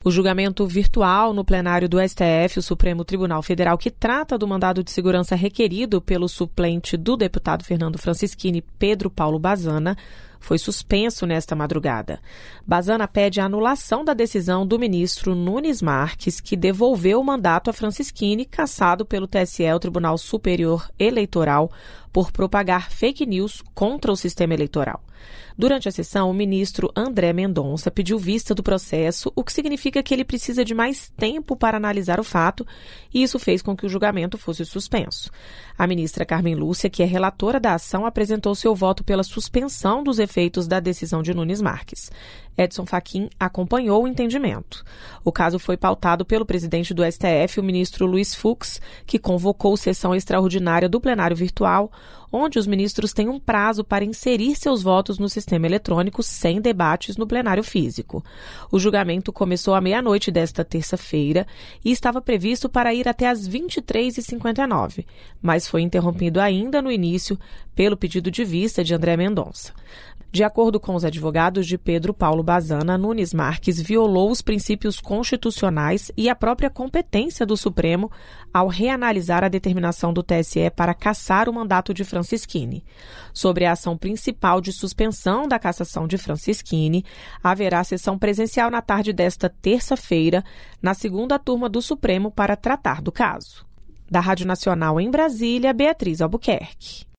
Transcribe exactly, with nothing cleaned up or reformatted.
O julgamento virtual no plenário do S T F, o Supremo Tribunal Federal, que trata do mandado de segurança requerido pelo suplente do deputado Fernando Francischini, Pedro Paulo Bazana, foi suspenso nesta madrugada. Bazana pede a anulação da decisão do ministro Nunes Marques, que devolveu o mandato a Francischini, cassado pelo T S E, o Tribunal Superior Eleitoral, por propagar fake news contra o sistema eleitoral. Durante a sessão, o ministro André Mendonça pediu vista do processo, o que significa que ele precisa de mais tempo para analisar o fato, e isso fez com que o julgamento fosse suspenso. A ministra Carmen Lúcia, que é relatora da ação, apresentou seu voto pela suspensão dos efeitos da decisão de Nunes Marques. Edson Fachin acompanhou o entendimento. O caso foi pautado pelo presidente do S T F, o ministro Luiz Fux, que convocou sessão extraordinária do plenário virtual, onde os ministros têm um prazo para inserir seus votos no sistema eletrônico sem debates no plenário físico. O julgamento começou à meia-noite desta terça-feira e estava previsto para ir até às vinte e três e cinquenta e nove, mas foi interrompido ainda no início pelo pedido de vista de André Mendonça. De acordo com os advogados de Pedro Paulo Bazana, Nunes Marques violou os princípios constitucionais e a própria competência do Supremo ao reanalisar a determinação do T S E para cassar o mandato de Francischini. Sobre a ação principal de suspensão da cassação de Francischini, haverá sessão presencial na tarde desta terça-feira, na segunda turma do Supremo para tratar do caso. Da Rádio Nacional em Brasília, Beatriz Albuquerque.